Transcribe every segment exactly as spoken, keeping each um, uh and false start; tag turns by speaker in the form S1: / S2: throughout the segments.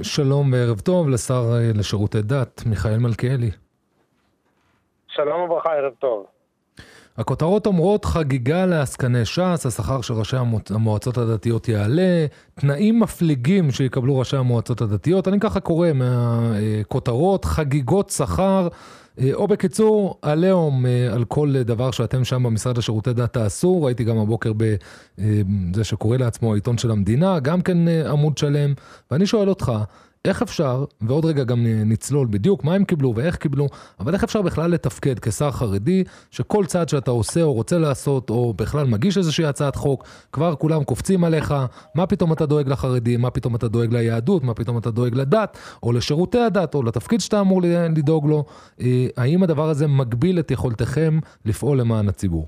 S1: שלום וערב טוב לשר לשירותי דת, מיכאל מלכיאלי.
S2: שלום וברכה, ערב טוב.
S1: הכותרות אומרות חגיגה לעסקני ש"ס, השכר של ראשי המועצות הדתיות יעלה, תנאים מפליגים שיקבלו ראשי המועצות הדתיות, אני ככה קורא מהכותרות, חגיגות שכר, או בקיצור, עליהום על כל דבר שאתם שם במשרד לשירותי דת תעשו, ראיתי גם הבוקר בזה שקורא לעצמו העיתון של המדינה, גם כן עמוד שלם, ואני שואל אותך, איך אפשר, ועוד רגע גם נצלול בדיוק מה הם קיבלו ואיך קיבלו, אבל איך אפשר בכלל לתפקד כשר חרדי, שכל צעד שאתה עושה או רוצה לעשות, או בכלל מגיש איזושהי הצעת חוק, כבר כולם קופצים עליך, מה פתאום אתה דואג לחרדים, מה פתאום אתה דואג ליהדות, מה פתאום אתה דואג לדת, או לשירותי הדת, או לתפקיד שאתה אמור לדאוג לו, האם הדבר הזה מגביל את יכולתכם לפעול למען הציבור?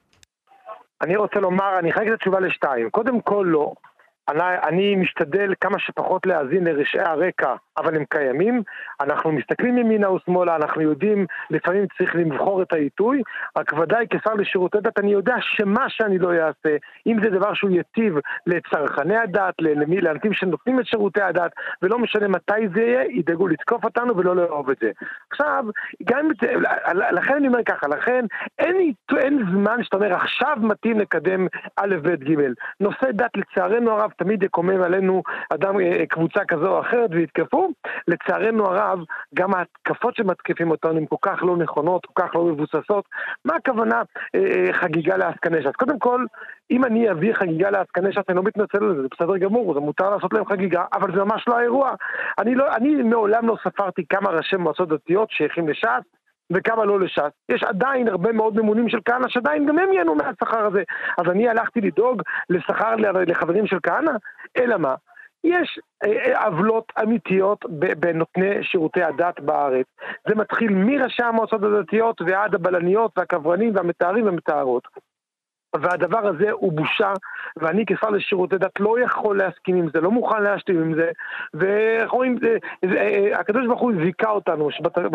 S2: אני רוצה לומר, אני חייב את התשובה לשתיים, קודם כל לא, אני, אני משתדל כמה שפחות להאזין לרשעי הרקע, אבל הם קיימים. אנחנו מסתכלים ימינה ושמאלה, אנחנו יודעים, לפעמים צריך לבחור את העיתוי, רק ודאי כשר לשירותי דת, אני יודע שמה שאני לא אעשה, אם זה דבר שהוא יטיב לצרכני הדת, למי, לאנשים שנותנים את שירותי הדת, ולא משנה מתי זה יהיה, ידאגו לתקוף אותנו ולא לאהוב את זה. עכשיו, גם את זה, לכן אני אומר ככה, לכן אין, אין זמן שאתה אומר, עכשיו מתאים לקדם א' ב' ג'. נושא דת לצערנו הרב, תמיד יקומם עלינו אדם, קבוצה כזו או אחרת ויתקפו. לצערנו הרב, גם ההתקפות שמתקפים אותנו הן כל כך לא נכונות, כל כך לא מבוססות. מה הכוונה אה, חגיגה לעסקני ש"ס? קודם כל, אם אני אביא חגיגה לעסקני ש"ס, אני לא מתנצל על זה, זה בסדר גמור, זה מותר לעשות להם חגיגה, אבל זה ממש לא האירוע. אני, לא, אני מעולם לא ספרתי כמה ראשי מועצות דתיות שייכים לש"ס, וכמה לא לש"ס. יש עדיין הרבה מאוד ממונים של כהנא שעדיין גם הם ייהנו מהשכר הזה. אז אני הלכתי לדאוג לשכר לחברים של כהנא, אלא מה? יש עוולות אמיתיות בנותני שירותי הדת בארץ. זה מתחיל מראשי המועצות הדתיות ועד הבלניות והקברנים והמתארים והמתארות. והדבר הזה הוא בושה, ואני כשר לשירותי דת לא יכול להסכים עם זה, לא מוכן להשתים עם זה, ורואים, הקדוש ברוך הוא זיקה אותנו,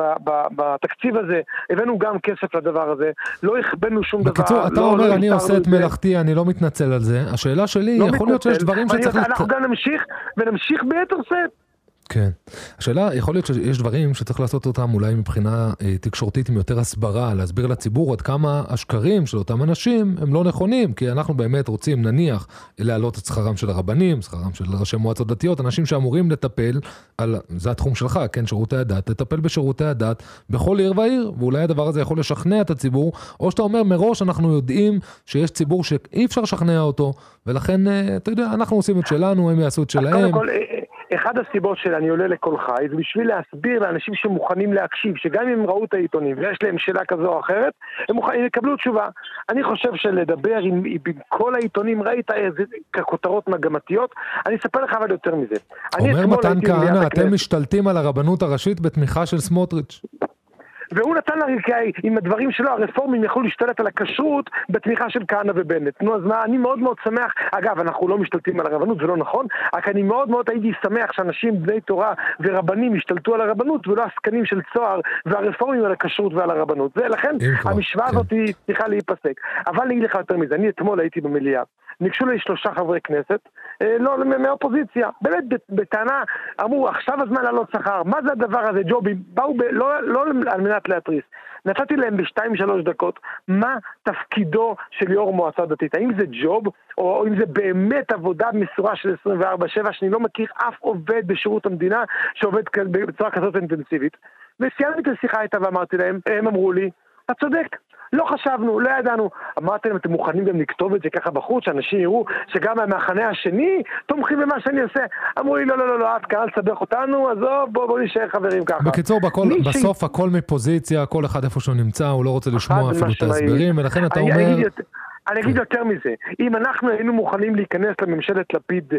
S2: שבתקציב הזה הבאנו גם כסף לדבר הזה, לא הכבנו שום דבר.
S1: בקיצור, אתה אומר, אני עושה את מלאכתי, אני לא מתנצל על זה, השאלה שלי, יכול להיות שיש דברים שצריך...
S2: אנחנו גם נמשיך, ונמשיך ביתר שאת.
S1: כן. השאלה, יכול להיות שיש דברים שצריך לעשות אותם אולי מבחינה אה, תקשורתית עם יותר הסברה, להסביר לציבור עד כמה השקרים של אותם אנשים הם לא נכונים, כי אנחנו באמת רוצים נניח להעלות את שכרם של הרבנים, שכרם של ראשי מועצות דתיות, אנשים שאמורים לטפל, על, זה התחום שלך, כן, שירותי הדת, לטפל בשירותי הדת בכל עיר ועיר, ואולי הדבר הזה יכול לשכנע את הציבור, או שאתה אומר מראש אנחנו יודעים שיש ציבור שאי אפשר לשכנע אותו, ולכן, אה, אתה יודע, אנחנו עושים את שלנו, הם יעשו את שלהם.
S2: אחד הסיבות שאני עולה לכל חי זה בשביל להסביר לאנשים שמוכנים להקשיב, שגם אם הם ראו את העיתונים ויש להם שאלה כזו או אחרת, הם, מוכנים, הם יקבלו תשובה. אני חושב שלדבר עם, עם כל העיתונים, ראית איזה כותרות מגמתיות, אני אספר לך אבל יותר מזה.
S1: אומר מתן כהנא, אתם משתלטים על הרבנות הראשית בתמיכה של סמוטריץ'.
S2: והוא נתן לריקאי, עם הדברים שלו, הרפורמים יכלו להשתלט על הכשרות בתמיכה של כהנא ובנט. נו, אז מה, אני מאוד מאוד שמח, אגב, אנחנו לא משתלטים על הרבנות, זה לא נכון, רק אני מאוד מאוד הייתי שמח שאנשים בני תורה ורבנים השתלטו על הרבנות, ולא עסקנים של צוהר והרפורמים על הכשרות ועל הרבנות. ולכן, המשוואה הזאת היא צריכה להיפסק. אבל אני אגיד לך יותר מזה, אני אתמול הייתי במליאה, ניגשו לי שלושה חברי כנסת, לא, מהאופוזיציה, באמת בטענה, אמרו, עכשיו הזמן לעלות שכר, מה זה הדבר הזה, ג'ובים, באו ב, לא, לא על מנת להטריס, נתתי להם בשתיים שלוש דקות, מה תפקידו של יו"ר מועצה דתית, האם זה ג'וב, או, או אם זה באמת עבודה מסורה של עשרים וארבע שבע, שאני לא מכיר אף עובד בשירות המדינה, שעובד בצורה כזאת אינטנסיבית, וסיימתי את השיחה איתה ואמרתי להם, הם אמרו לי, אתה צודק, לא חשבנו, לא ידענו. אמרתם, אתם מוכנים גם לכתוב את זה ככה בחוץ, שאנשים יראו שגם מהמחנה השני תומכים במה שאני עושה. אמרו לי, לא, לא, לא, לא, את קהל סבך אותנו, אז בוא, בוא נשאר חברים ככה.
S1: בקיצור, בכל, בסוף הכל מפוזיציה, כל אחד איפה שהוא נמצא, הוא לא רוצה לשמוע אפילו את ההסברים, ולכן אתה אומר...
S2: אני, אני אגיד יותר מזה, אם אנחנו היינו מוכנים להיכנס לממשלת לפיד,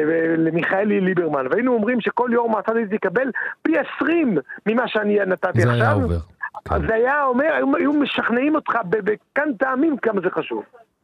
S2: למיכאלי ליברמן, והיינו אומרים שכל יו"ר מועצה דתית יקבל פי עשרים ממה שאני נתתי עכשיו.
S1: זה היה עובר.
S2: אז זה היה אומר, היו משכנעים אותך בכאן טעמים כמה זה חשוב.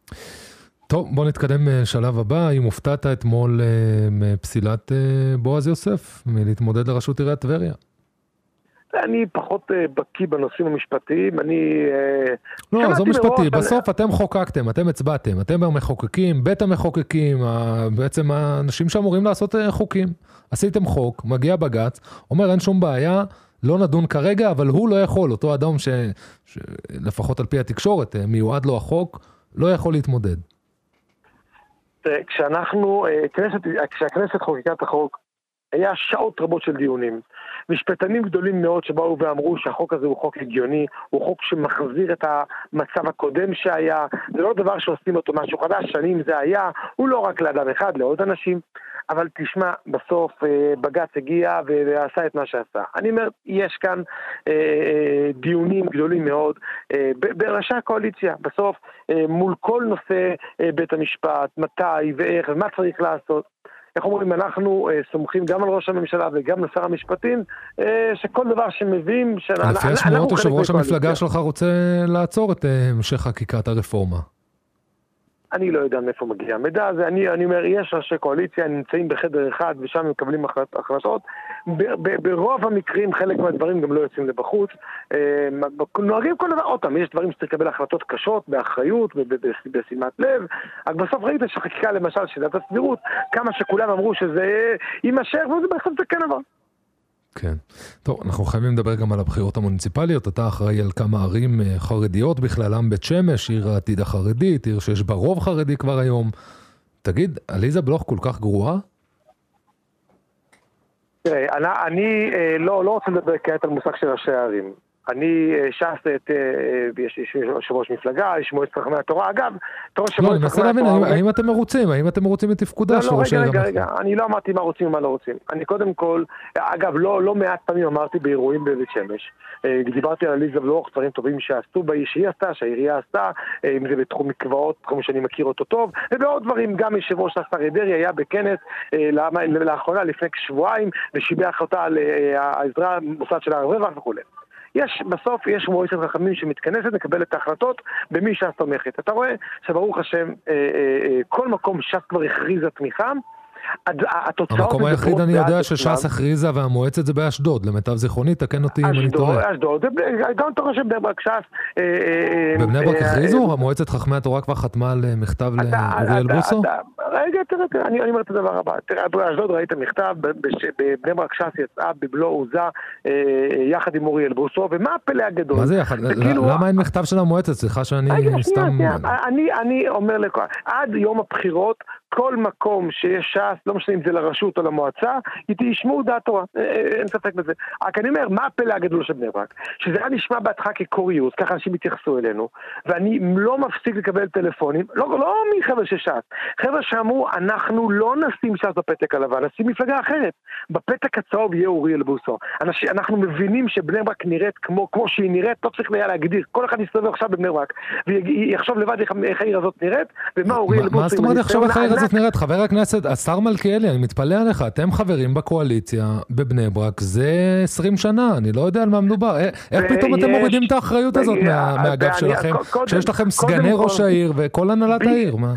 S1: טוב, בוא נתקדם שלב הבא. אם הופתעת אתמול מפסילת בועז יוסף, מלהתמודד לראשות עיריית טבריה.
S2: אני פחות בקיא בנושאים המשפטיים, אני...
S1: לא, זו משפטי, בסוף אתם חוקקתם, אתם הצבעתם, אתם המחוקקים, בית המחוקקים, בעצם האנשים שאמורים לעשות חוקים. עשיתם חוק, מגיע בג"ץ, אומר אין שום בעיה, לא נדון כרגע, אבל הוא לא יכול, אותו אדם ש... לפחות על פי התקשורת, מיועד לו החוק, לא יכול להתמודד.
S2: כשאנחנו, כשהכנסת חוקקה את החוק, היה שעות רבות של דיונים. משפטנים גדולים מאוד שבאו ואמרו שהחוק הזה הוא חוק הגיוני, הוא חוק שמחזיר את המצב הקודם שהיה, זה לא דבר שעושים אותו משהו חדש, שנים זה היה, הוא לא רק לאדם אחד, לעוד אנשים, אבל תשמע, בסוף בג"ץ הגיע ועשה את מה שעשה. אני אומר, יש כאן אה, דיונים גדולים מאוד אה, בראשי הקואליציה, בסוף אה, מול כל נושא אה, בית המשפט, מתי ואיך ומה צריך לעשות. איך אומרים, אנחנו אה, סומכים גם על ראש הממשלה וגם לשר המשפטים, אה, שכל דבר שמביאים...
S1: לפי השמועות, יושב ראש המפלגה שלך רוצה לעצור את המשך חקיקת הרפורמה.
S2: אני לא יודע מאיפה מגיע המידע הזה, אני, אני אומר, יש ראשי קואליציה, נמצאים בחדר אחד ושם מקבלים החלטות, ברוב המקרים חלק מהדברים גם לא יוצאים לבחוץ, נוהגים כל דבר, אותם, יש דברים שצריך לקבל החלטות קשות, באחריות, בשימת לב, רק בסוף ראית שחקיקה למשל שאלת הסבירות, כמה שכולם אמרו שזה יימשך, וזה בסוף זה כן עבר.
S1: כן. טוב, אנחנו חייבים לדבר גם על הבחירות המוניציפליות. אתה אחראי על כמה ערים חרדיות, בכללם בית שמש, עיר העתיד החרדית, עיר שיש בה רוב חרדי כבר היום. תגיד, עליזה בלוך כל כך גרועה?
S2: תראה, אני, אני לא, לא רוצה לדבר כעת על מושג של ראשי הערים. אני ש"ס את, יש יושב ראש מפלגה, יש מועצת חכמי התורה, אגב,
S1: לא, אני מנסה להבין, האם אתם מרוצים? האם אתם מרוצים מתפקודה של ראשי הערים?
S2: רגע, רגע, אני לא אמרתי מה רוצים ומה לא רוצים. אני קודם כל, אגב, לא מעט פעמים אמרתי באירועים בבית שמש, דיברתי על עליזה בלוך, דברים טובים שעשו בה, שהיא עשתה, שהעירייה עשתה, אם זה בתחום מקוואות, תחום שאני מכיר אותו טוב, ובעוד דברים, גם יושב ראש השר דרעי היה בכנס לאחרונה, לפני כשבועיים, ושיבח אותה על העזרה מוסד של הרבע וכו'. יש, בסוף יש מועצת חכמים שמתכנסת, מקבלת את ההחלטות במי ש"ס תומכת. אתה רואה שברוך השם, אה, אה, כל מקום ש"ס כבר הכריזה תמיכה,
S1: המקום היחיד אני יודע שש"ס הכריזה והמועצת זה באשדוד, למיטב זיכרוני, תקן אותי אם אני טועה.
S2: אשדוד, גם תורה שבני ברק ש"ס...
S1: בבני ברק הכריזו? המועצת חכמי התורה כבר חתמה על מכתב לאוריאל בוסו?
S2: רגע, תראה, אני אומר את הדבר הבא. אשדוד ראית מכתב, בבני ברק ש"ס יצאה בבלו עוזה יחד עם אוריאל בוסו, ומה הפלא הגדול?
S1: מה זה יחד? למה אין מכתב של המועצת? סליחה שאני סתם...
S2: אני אומר לך, עד יום הבחירות, כל מקום שיש ש"ס, לא משנה אם זה לרשות או למועצה, היא תשמעו דעת תורה, אין ספק בזה. רק אני אומר, מה הפלא הגדול של בני ברק? שזה היה נשמע בהתחלה כקוריוז, ככה אנשים התייחסו אלינו, ואני לא מפסיק לקבל טלפונים, לא, לא מחבר'ה של ש"ס, חבר'ה שאמרו, אנחנו לא נשים ש"ס בפתק הלבן, נשים מפלגה אחרת. בפתק הצהוב יהיה אוריאל בוסו. אנשים, אנחנו מבינים שבני ברק נראית כמו, כמו שהיא נראית, לא צריך היה להגדיר. כל אחד יסתובב עכשיו בבני ברק, ויחשוב לבד איך העיר הזאת נראית, ומה אוריאל בוסו...
S1: מה זאת אומרת עכשיו איך העיר הזאת נראית? חבר הכנסת, השר מלכיאלי, אני מתפלא עליך, אתם חברים בקואליציה בבני ברק, זה עשרים שנה, אני לא יודע על מה מדובר. איך פתאום אתם מורידים את האחריות הזאת מהאגף שלכם, כשיש לכם סגני ראש העיר וכל הנהלת העיר, מה?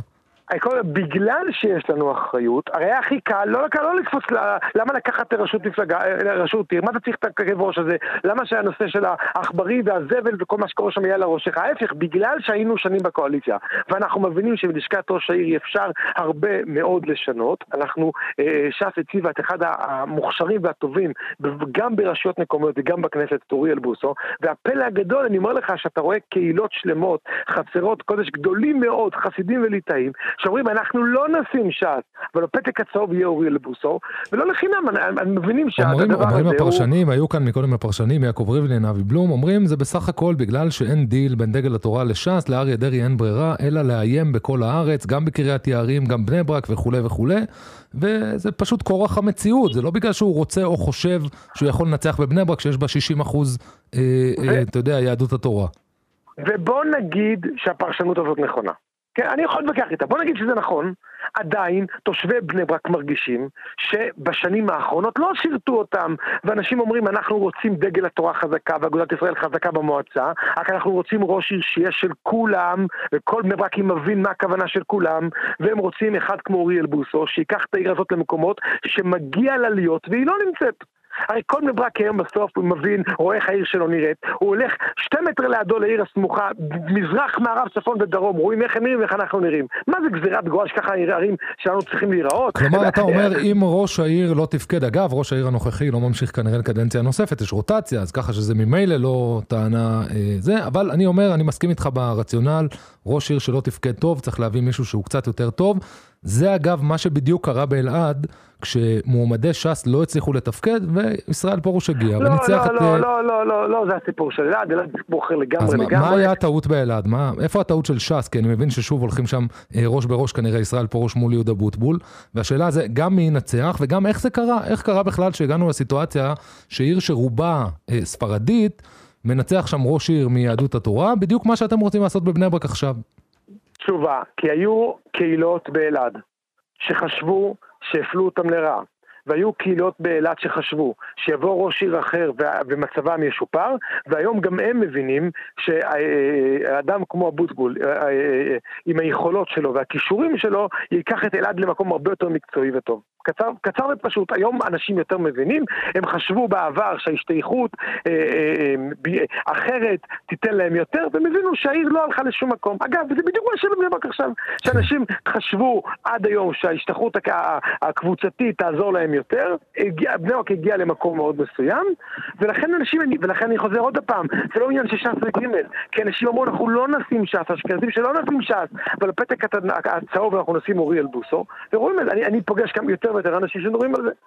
S2: בגלל שיש לנו אחריות, הרי הכי קל, לא קל לא לקפוץ, למה לקחת רשות מפלגה, רשות עיר, מה אתה צריך את הכאב ראש הזה? למה שהנושא של העכברי והזבל וכל מה שקורה שם יהיה לראשך? ההפך, בגלל שהיינו שנים בקואליציה, ואנחנו מבינים שבלשכת ראש העיר אפשר הרבה מאוד לשנות, אנחנו, ש"ס הציבה את אחד המוכשרים והטובים, גם ברשויות מקומיות וגם בכנסת, אוריאל בוסו, והפלא הגדול, אני אומר לך שאתה רואה קהילות שלמות, חצרות קודש גדולים מאוד, חסידים וליטאים, שאומרים, אנחנו לא נשים ש"ס, אבל הפתק הצהוב יהיה אוריאל בוסו, ולא לחינם, אני מבינים שהדבר הזה הוא...
S1: אומרים הפרשנים, היו כאן מקודם הפרשנים, יעקב ריבלין, אבי בלום, אומרים, זה בסך הכל בגלל שאין דיל בין דגל התורה לש"ס, לאריה דרעי אין ברירה, אלא לאיים בכל הארץ, גם בקריית יערים, גם בני ברק וכו' וכו', וזה פשוט כורח המציאות, זה לא בגלל שהוא רוצה או חושב שהוא יכול לנצח בבני ברק, שיש בה שישים אחוז, אתה יודע, יהדות התורה.
S2: ובוא נגיד שהפרשנות הזאת נכונה. כן, אני יכול להתווכח איתה, בוא נגיד שזה נכון, עדיין תושבי בני ברק מרגישים שבשנים האחרונות לא שירתו אותם, ואנשים אומרים אנחנו רוצים דגל התורה חזקה ואגודת ישראל חזקה במועצה, רק אנחנו רוצים ראש עיר שיהיה של כולם, וכל בני ברק מבין מה הכוונה של כולם, והם רוצים אחד כמו אוריאל בוסו, שיקח את העיר הזאת למקומות שמגיע לה להיות והיא לא נמצאת. הרי כל בני ברק היום בסוף הוא מבין, רואה איך העיר שלו נראית, הוא הולך שתי מטר לידו לעיר הסמוכה, מזרח, מערב, צפון ודרום, רואים איך הם נראים ואיך אנחנו נראים. מה זה גזירת גורל שככה הערים שלנו צריכים להיראות?
S1: כלומר, אתה אומר, אם ראש העיר לא תפקד, אגב, ראש העיר הנוכחי לא ממשיך כנראה לקדנציה נוספת, יש רוטציה, אז ככה שזה ממילא לא טענה זה, אבל אני אומר, אני מסכים איתך ברציונל, ראש עיר שלא תפקד טוב, צריך להביא מישהו שהוא קצת יותר טוב. זה אגב מה שבדיוק קרה באלעד, כשמועמדי ש"ס לא הצליחו לתפקד, וישראל פרוש הגיע.
S2: לא, לא, לא, לא, לא, לא, לא, זה הסיפור של אלעד, אלעד זה סיפור אחר לגמרי.
S1: אז
S2: לגמרי.
S1: מה היה הטעות באלעד? איפה הטעות של ש"ס? כי אני מבין ששוב הולכים שם ראש בראש כנראה ישראל פרוש מול יהודה בוטבול, והשאלה זה גם מי ינצח, וגם איך זה קרה? איך קרה בכלל שהגענו לסיטואציה שעיר שרובה ספרדית, מנצח שם ראש עיר מיהדות התורה, בדיוק מה שאתם רוצים לעשות בבני ברק עכשיו.
S2: תשובה, כי היו קהילות באלעד שחשבו שהפלו אותם לרעה, והיו קהילות באלעד שחשבו שיבוא ראש עיר אחר ומצבם ישופר, והיום גם הם מבינים שהאדם כמו הבוטבול, עם היכולות שלו והכישורים שלו, ייקח את אלעד למקום הרבה יותר מקצועי וטוב. קצר, קצר ופשוט, היום אנשים יותר מבינים, הם חשבו בעבר שההשתייכות אה, אה, אה, אחרת תיתן להם יותר, והם הבינו שהעיר לא הלכה לשום מקום. אגב, זה בדיוק מה שלא בנבק עכשיו, שאנשים חשבו עד היום שההשתייכות הקבוצתית תעזור להם יותר, הגיע, בנבק הגיע למקום מאוד מסוים, ולכן אנשים, ולכן אני חוזר עוד הפעם, זה לא עניין שש"ס וגימל, כי אנשים אמרו, אנחנו לא נשים ש"ס, אשכנזים שלא נשים ש"ס, אבל בפתק הצהוב אנחנו נשים אוריאל בוסו, ורואים, אני, אני פוגש גם יותר ויותר אנשים שנורים על זה.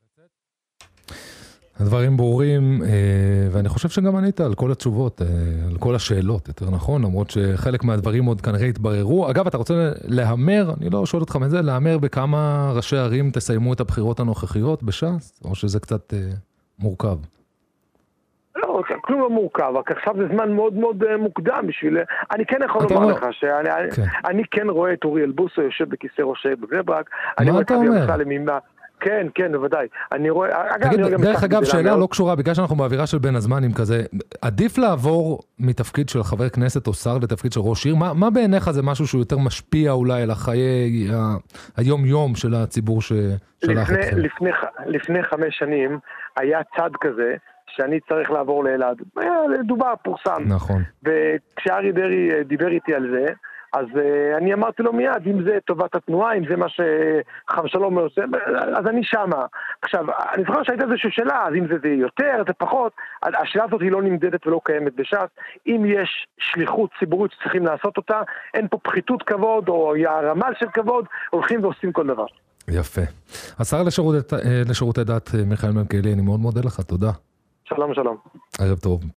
S1: הדברים ברורים, ואני חושב שגם ענית על כל התשובות, על כל השאלות, יותר נכון, למרות שחלק מהדברים עוד כנראה התבררו. אגב, אתה רוצה להמר, אני לא שואל אותך מזה, להמר בכמה ראשי ערים תסיימו את הבחירות הנוכחיות בש"ס, או שזה קצת מורכב?
S2: לא, כלום לא מורכב, רק עכשיו זה זמן מאוד מאוד מוקדם בשביל... אני כן יכול לומר לך שאני כן רואה את אוריאל בוסו יושב בכיסא ראש העיר בבני ברק.
S1: מה אתה אומר?
S2: כן, כן, בוודאי. אני רואה...
S1: תגיד, דרך אגב, שאלה לא קשורה, בגלל שאנחנו באווירה של בין הזמנים כזה, עדיף לעבור מתפקיד של חבר כנסת או שר לתפקיד של ראש עיר? מה בעיניך זה משהו שהוא יותר משפיע אולי על החיי היום-יום של הציבור ששלח אתכם?
S2: לפני חמש שנים היה צד כזה, שאני צריך לעבור לאלעד. היה דובר, פורסם.
S1: נכון.
S2: וכשארי דרי דיבר איתי על זה, אז uh, אני אמרתי לו מיד, אם זה טובת התנועה, אם זה מה שחם שלום עושה, אז אני שמה. עכשיו, אני זוכר שהייתה איזושהי שאלה, אז אם זה, זה יותר, זה פחות, השאלה הזאת היא לא נמדדת ולא קיימת בש"ס. אם יש שליחות ציבורית שצריכים לעשות אותה, אין פה פחיתות כבוד או הרמל של כבוד, הולכים ועושים כל דבר.
S1: יפה. השר לשירותי, לשירותי דת מיכאל מלכיאלי, אני מאוד מודה לך, תודה.
S2: שלום, שלום.
S1: ערב טוב.